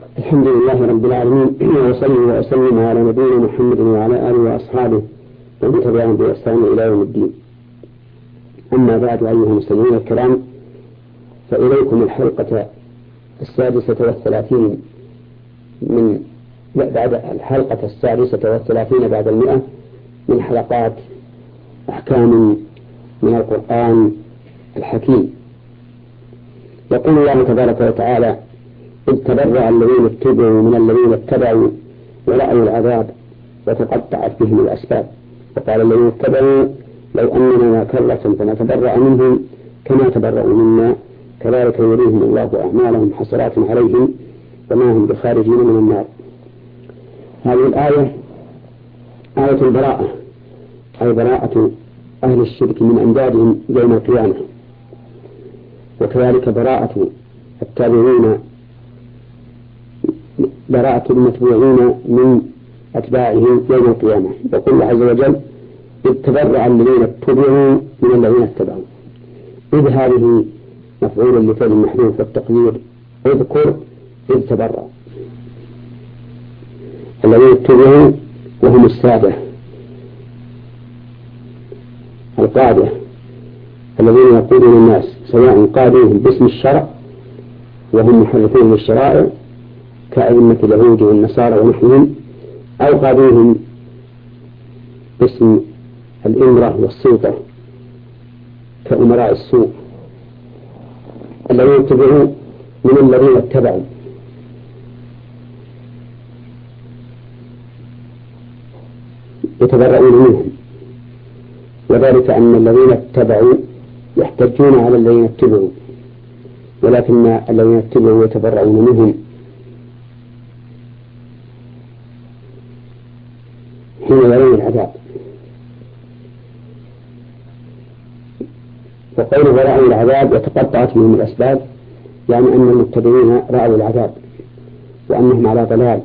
الحمد لله رب العالمين، وصلي وأسلم على نبينا محمد وعلى آله وأصحابه ومن تبعهم بإحسان إلى يوم الدين. أما بعد، أيها المستمعون الكرام، فإليكم الحلقة 36 بعد الحلقة 36 بعد 100 من حلقات أحكام من القرآن الحكيم. يقول الله تبارك وتعالى: إذ تبرأ الذين اتبعوا من الذين اتبعوا ورأوا العذاب وتقطعت بهم الأسباب. وقال الذين اتبعوا: لو أننا ما كرة فنتبرأ منهم كما تبرأوا منا كذلك يريهم الله أعمالهم حسرات عليهم وما هم بخارجين من النار. هذه الآية آية البراءة، أي براءة أهل الشرك من أندادهم يوم القيامة، وكذلك براءة التابعين، براءة المتبوعين من أتباعهم يوم القيامة. يقول الله عز وجل: إذ تبرأ الذين اتبعوا من الذين اتبعوا. إذ هذه مفعول لفعل محذوف، والتقدير اذكر إذ تبرأ الذين اتبعوا وهم السادة القادة الذين يقودون الناس، سواء قادوهم باسم الشرع وهم محرفون للشرائع كأئمة اليهود والنصارى ونحوهم، أو قادوهم باسم الإمرة والسلطة كأمراء السوء. الذين اتبعوا من الذين اتبعوا، يتبرؤون منهم، وذلك أن الذين اتبعوا يحتجون على الذين اتبعوا، ولكن الذين اتبعوا يتبرؤون منهم حين يرون العذاب. وقوله ورأوا العذاب وتقطعت بهم الأسباب، يعني أن المتبعين رأوا العذاب وأنهم على ضلال،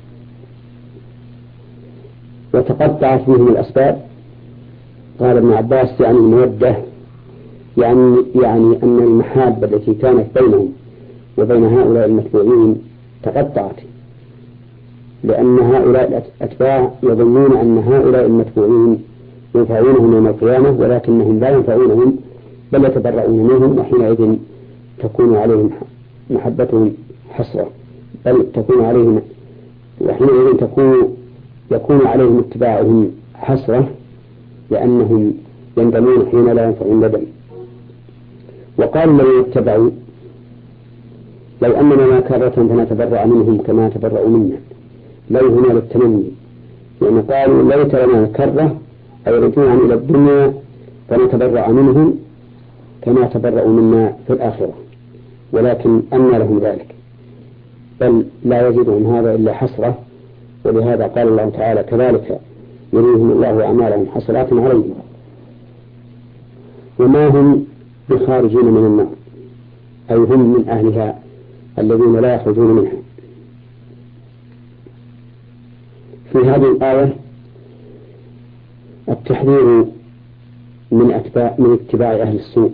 وتقطعت بهم الأسباب. قال ابن عباس: يعني المودة، يعني أن المحابة التي كانت بينهم وبين هؤلاء المتبوعين تقطعت، لأن هؤلاء الأتباع يظنون أن هؤلاء المتبوعين ينفعونهم يوم القيامة، ولكنهم لا ينفعونهم بل يتبرؤون منهم، وحينئذ تكون عليهم محبتهم حسرة، بل تكون عليهم، وحينئذ يكون عليهم اتباعهم حسرة، لأنهم يندمون حين لا ينفعون ندم. وقال الذين اتبعوا: لو أننا ما كرة فنتبرأ منهم كما تبرأوا منا. لو هنا للتمني، لأن قالوا لو ترى كرة أي رجوعا إلى الدنيا فنتبرأ منهم كما تبرأوا منا في الآخرة، ولكن أن لهم ذلك، بل لا يزيدهم هذا إلا حسرة. ولهذا قال الله تعالى: كذلك يريهم الله أعمالهم حسرات عليهم وما هم بخارجين من النار، أي هم من أهلها الذين لا يخرجون منها. في هذه الآية التحذير من اتباع أهل السوء،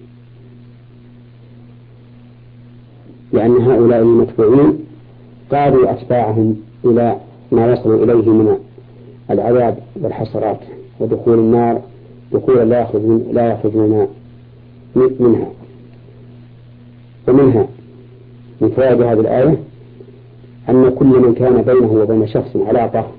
لأن هؤلاء المتبوعين قادوا أتباعهم إلى ما وصلوا إليه من العذاب والحسرات ودخول النار دخولا لا يخرجون منها. ومنها من فوائد هذه الآية أن كل من كان بينه وبين شخص علاقة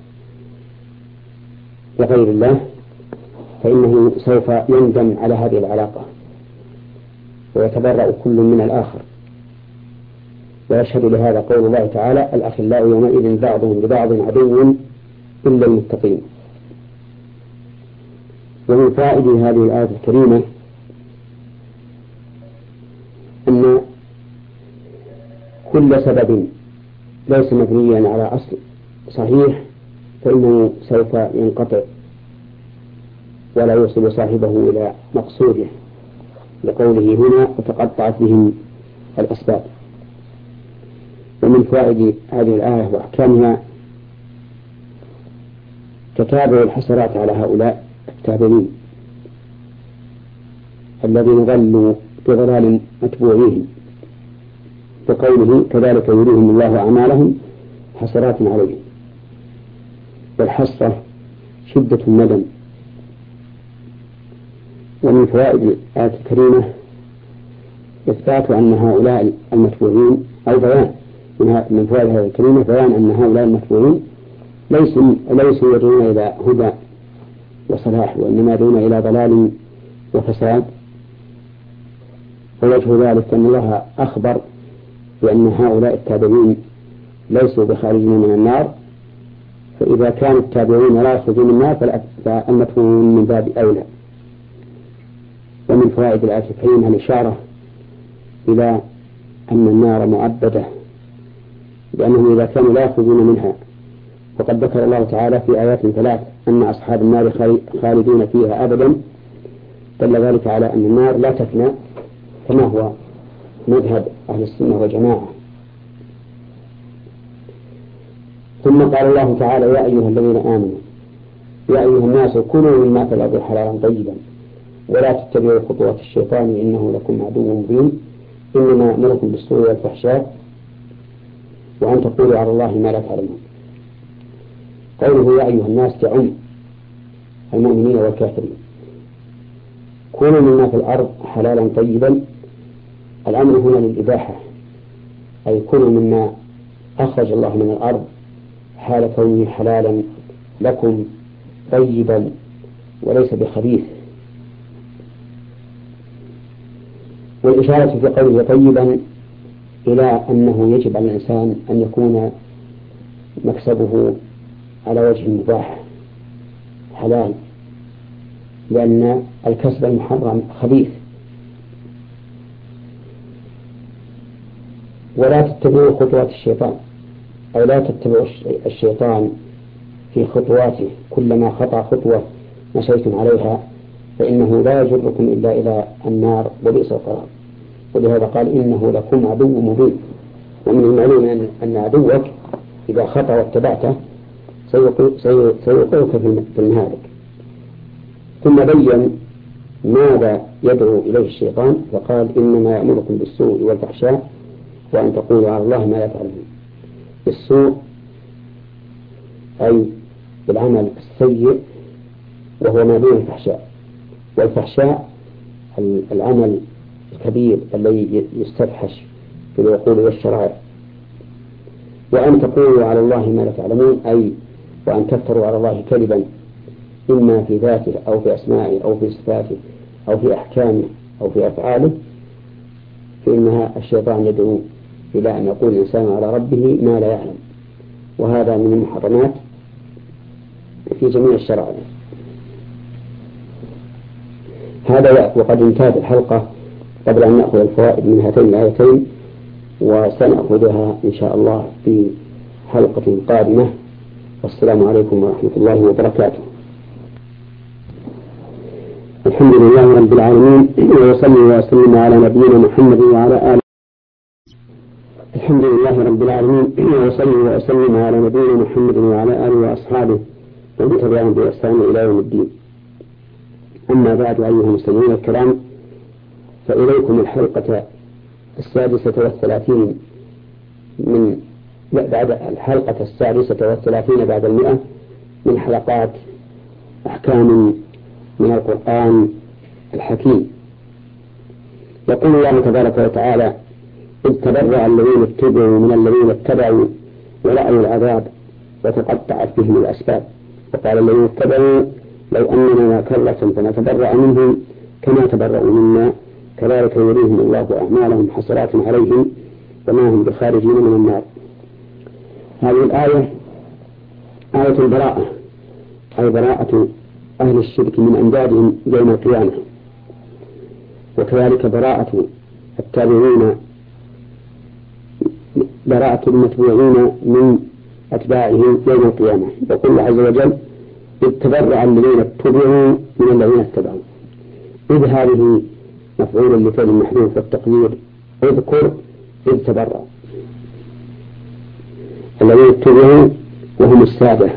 لغير الله فإنه سوف يندم على هذه العلاقة ويتبرأ كل من الآخر. ويشهد لهذا قول الله تعالى: الأخلاء يومئذ بعضهم لبعض عدو إلا المتقين. ومن فائد هذه الآية الكريمة أن كل سبب ليس مبنيا على أصل صحيح فإنه سوف ينقطع ولا يوصل صاحبه إلى مقصوده، لقوله هنا: وتقطعت بهم الأسباب. ومن فوائد هذه الآية وأحكامها تتابع الحسرات على هؤلاء التابعين الذين ضلوا بضلال متبوعيهم، وقوله كذلك يريهم الله أعمالهم حسرات عليهم. والحسرة شدة الندم. ومن فوائد الآية الكريمة إثبات أن هؤلاء المتبوعين أو بيان من فوائد هذه الكريمة بيان أن هؤلاء المتبوعين ليسوا يدعون إلى هدى وصلاح، وإنما يدعون إلى ضلال وفساد. ووجه ذلك أن الله أخبر بأن هؤلاء التابعين ليسوا بخارجين من النار، فإذا كان التابعين لا يخرجون من النار فالمتبوعون من باب أولى. ومن فوائد الآية الكريمة الإشارة إلى أن النار مؤبدة، لأنهم إذا كانوا لا يخرجون منها، وقد ذكر الله تعالى في آيات 3 أن أصحاب النار خالدين فيها أبدا، دل ذلك على أن النار لا تفنى كما هو مذهب أهل السنة والجماعة. ثم قال الله تعالى يا أيها الذين آمنوا يا أيها الناس كلوا مما في الأرض حلالا طيبا ولا تتبعوا خطوات الشيطان إنه لكم عدو مبين إنما يأمركم بالسوء والفحشاء وأن تقولوا على الله ما لا تعلمون. قوله يا أيها الناس تعم المؤمنين والكافرين. كلوا مما في الأرض حلالا طيبا، الأمر هنا للإباحة، أي كلوا مما أخرج الله من الأرض حال كونه حلالا لكم طيبا وليس بخبيث. والإشارة في قوله طيبا إلى أنه يجب على الإنسان أن يكون مكسبه على وجه مباح حلال، لأن الكسب المحرم خبيث. ولا تتبعوا خطوات الشيطان، أو لا تتبعوا الشيطان في خطواته، كلما خطأ خطوة مشيتم عليها فإنه لا يجركم إلا إلى النار وبئس القرار. ولهذا قال إنه لكم عدو مبين. ومن المعلوم أن عدوك إذا خطأ واتبعته سيوقعك في المهالك. ثم بين ماذا يدعو إليه الشيطان فقال إنما يأمركم بالسوء والفحشاء وأن تقولوا على الله ما لا تعلمون. السوء أي بالعمل السيء وهو ما دون الفحشاء، والفحشاء العمل الكبير الذي يستفحش في العقول والشرائع. وأن تقولوا على الله ما لا تعلمون أي وأن تفتروا على الله كذبا إما في ذاته أو في أسمائه أو في صفاته أو في أحكامه أو في أفعاله، فإنها الشيطان يدعو إلى أن يقول الإنسان على ربه ما لا يعلم، وهذا من المحرمات في جميع الشرائع. هذا وقد انتهت الحلقة قبل أن نأخذ الفوائد من هاتين الآيتين، وسنأخذها إن شاء الله في حلقة قادمة. والسلام عليكم ورحمة الله وبركاته. الحمد لله رب العالمين، وصلى وسلم على نبينا محمد وعلى آله. الحمد لله رب العالمين، وصلى وسلم على نبينا محمد وعلى آله وأصحابه ومن تبعهم بإحسان إلى يوم الدين. أما بعد، أيها المستمعون الكرام، فإليكم الحلقة 36 بعد الحلقة 36 بعد 100 من حلقات أحكام من القرآن الحكيم. يقول الله تبارك وتعالى: إذ تبرأ الذين اتبعوا من الذين اتبعوا ورأوا العذاب وتقطعت بهم الأسباب، وقال الذين اتبعوا لو أننا ما كرة فنتبرأ منهم كما تبرأوا منا كذلك يريهم الله أعمالهم حسرات عليهم وما هم بخارجين من النار. هذه الآية آية البراءة، أي براءة أهل الشرك من أندادهم يوم القيامة، وكذلك براءة التابعين، براءة المتبوعين من أتباعهم يوم القيامة. يقول الله عز وجل: إذ تبرأ الذين اتبعوا من الذين اتبعوا. إذ هذه مفعول لفعل محذوف، والتقدير اذكر إذ تبرأ. الذين اتبعوا وهم السادة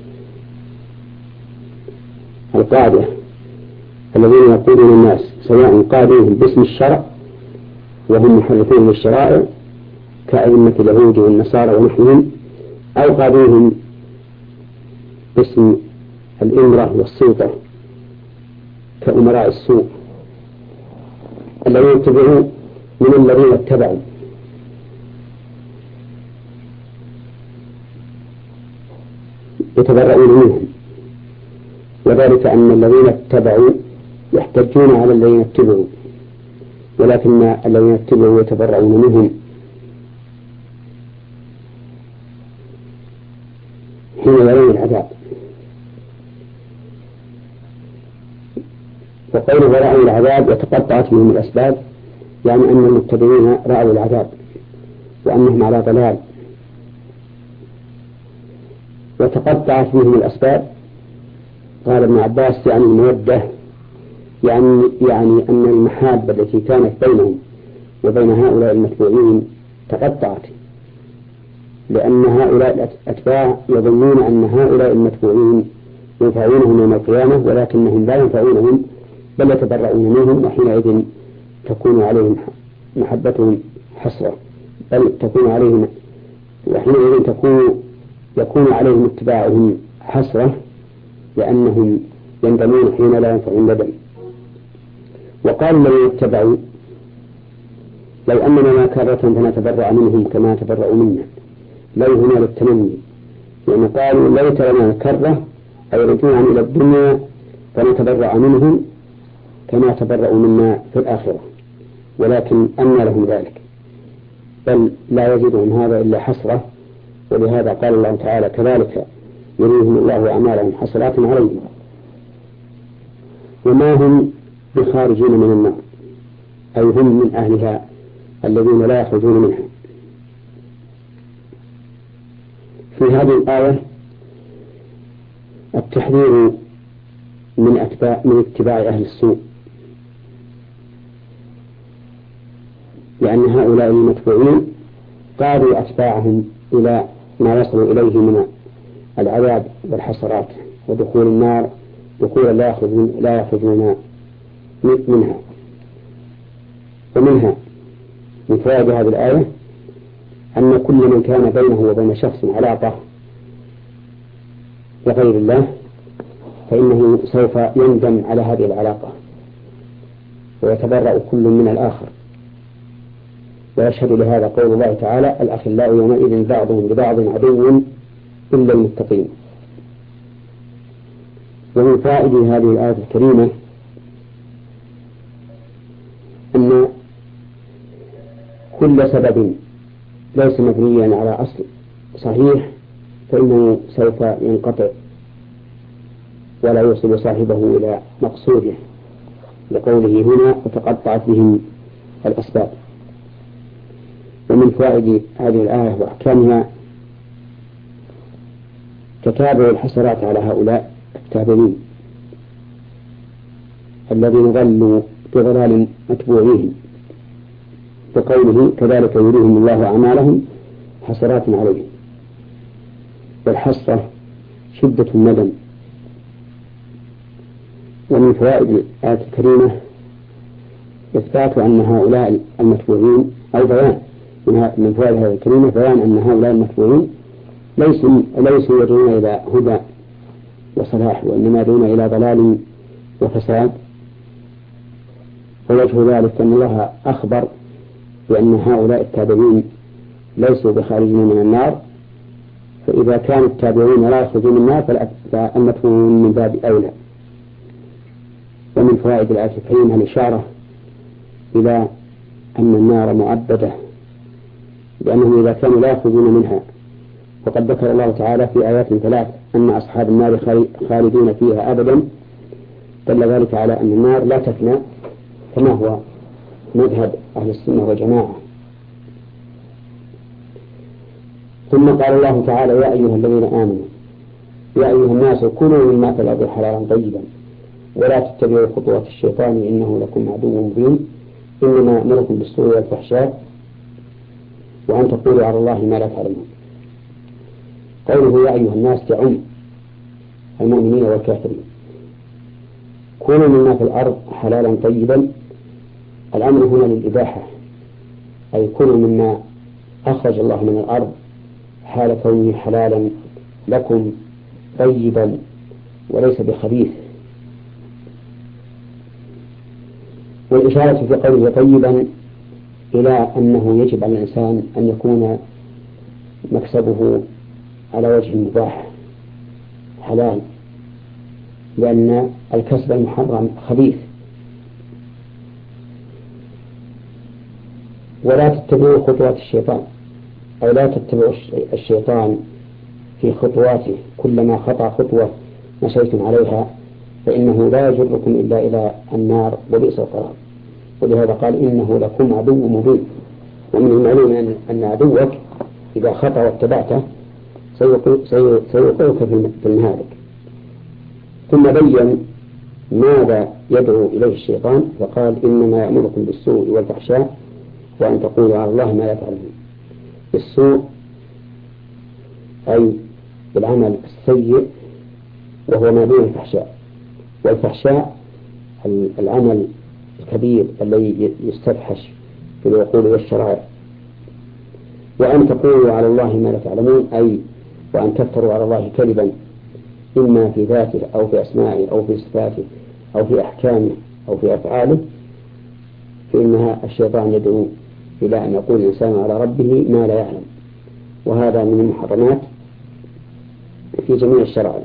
القادة الذين يقودون الناس، سواء قادوهم باسم الشرع وهم محرفون للشرائع، كأئمة اليهود والنصارى ونحوهم، أو قاضيهم باسم الإمرة والسلطة كأمراء السوء الذين اتبعوا من الذين اتبعوا، يتبرؤون منهم، وذلك أن الذين اتبعوا يحتجون على الذين اتبعوا، ولكن الذين اتبعوا يتبرؤون منهم حين يرون العذاب. وقوله رأوا العذاب وتقطعت بهم الأسباب، يعني أن المتبعين رأوا العذاب وأنهم على ضلال، وتقطعت بهم الأسباب. قال ابن عباس يعني المودة، يعني أن المحابة التي كانت بينهم وبين هؤلاء المتبوعين تقطعت، لأن هؤلاء الأتباع يظنون أن هؤلاء المتبوعين ينفعونهم يوم القيامة، ولكنهم لا ينفعونهم بل يتبرؤون منهم، وحينئذ تكون عليهم محبتهم حسرة، بل تكون عليهم، وحينئذ يكون عليهم اتباعهم حسرة، لأنهم يندمون حين لا ينفعون ندم. وقال الذين اتبعوا لو أننا ما كرة فنتبرأ منهم كما تبرأوا منا، لو هنا للتمني، لأن قالوا ليت لنا كرة أي رجوعا إلى الدنيا فنتبرأ منهم كما تبرأوا منا في الآخرة، ولكن أن لهم ذلك، بل لا يزيدهم هذا إلا حسرة. ولهذا قال الله تعالى كذلك يريهم الله أعمالهم حسرات عليهم وما هم بخارجين من النار، أي هم من أهلها الذين لا يخرجون منها. في هذه الآية التحذير من اتباع أهل السوء، لأن هؤلاء المتبوعين قادوا أتباعهم إلى ما يصلوا إليه من العذاب والحسرات ودخول النار دخولا لا يخرجون منها. ومنها من فوائد هذه الآية أن كل من كان بينه وبين شخص علاقة لغير الله فإنه سوف يندم على هذه العلاقة ويتبرأ كل من الآخر. ويشهد لهذا قول الله تعالى الأخلاء يومئذ بعضهم لبعض عدو إلا المتقين. ومن فائدة هذه الآية الكريمة أن كل سبب ليس مبنيا على أصل صحيح فإنه سوف ينقطع ولا يوصل صاحبه إلى مقصوده، لقوله هنا وتقطعت بهم الأسباب. ومن فوائد هذه الآية وأحكامها تتابع الحسرات على هؤلاء التابعين الذين ضلوا بضلال متبوعيهم، وقوله كذلك يريهم الله أعمالهم حسرات عليهم. والحسرة شدة الندم. ومن فوائد الآية الكريمة إثبات أن هؤلاء المتبوعين أو بيان من فوائد هذه الكريمة بيان أن هؤلاء المتبوعين ليسوا يدعون إلى هدى وصلاح، وإنما يدعون إلى ضلال وفساد. ووجه ذلك أن الله أخبر بأن هؤلاء التابعين ليسوا بخارجين من النار، فإذا كان التابعين لا يخرجون من النار فالمتبوعون من باب أولى. ومن فوائد الآية الكريمة الإشارة إلى أن النار معبدة، لأنهم إذا كانوا لا يخرجون منها، وقد ذكر الله تعالى في آيات 3 أن أصحاب النار خالدون فيها أبدا، دل ذلك على أن النار لا تفنى كما هو مذهب أهل السنة والجماعة. ثم قال الله تعالى يا أيها الذين آمنوا يا أيها الناس كلوا مما في الأرض حلالا طيبا ولا تتبعوا خطوات الشيطان إنه لكم عدو مبين إنما يأمركم بالسوء والفحشاء وأن تقولوا على الله ما لا تعلمون. قوله يا أيها الناس تعم المؤمنين والكافرين. كلوا مما في الأرض حلالا طيبا، الأمر هنا للإباحة، أي كلوا مما أخرج الله من الأرض حال كونه حلالا لكم طيبا وليس بخبيث. والإشارة في قوله طيبا إلى أنه يجب على الإنسان أن يكون مكسبه على وجه مباح حلال، لأن الكسب المحرم خبيث. ولا تتبعوا خطوات الشيطان، أو لا تتبعوا الشيطان في خطواته، كلما خطأ خطوة مشيتم عليها فإنه لا يجركم إلا إلى النار وبئس القرار. ولهذا قال إنه لكم عدو مبين. ومن المعلوم أن عدوك إذا خطأ واتبعته سيوقعك في المهالك. ثم بين ماذا يدعو إليه الشيطان فقال إنما يأمركم بالسوء والفحشاء وأن تقولوا على الله ما لا تعلمون. السوء أي العمل السيء وهو ما دون الفحشاء، والفحشاء العمل الكبير الذي يستفحش في العقول والشرائع. وأن تقولوا على الله ما لا تعلمون أي وأن تفتروا على الله كذبا، إما في ذاته أو في أسمائه أو في صفاته أو في أحكامه أو في أفعاله، فإنها الشيطان يدعو إلى أن يقول الإنسان على ربه ما لا يعلم، وهذا من المحرمات في جميع الشرائع.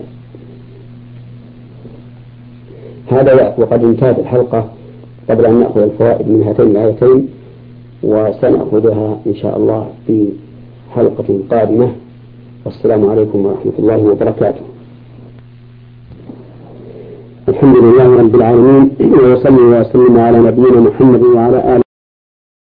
هذا وقد انتهت الحلقة قبل أن نأخذ الفوائد من هاتين الآيتين، وسنأخذها إن شاء الله في حلقة قادمة. والسلام عليكم ورحمة الله وبركاته. الحمد لله رب العالمين، وصلى وسلم على نبينا محمد وعلى آله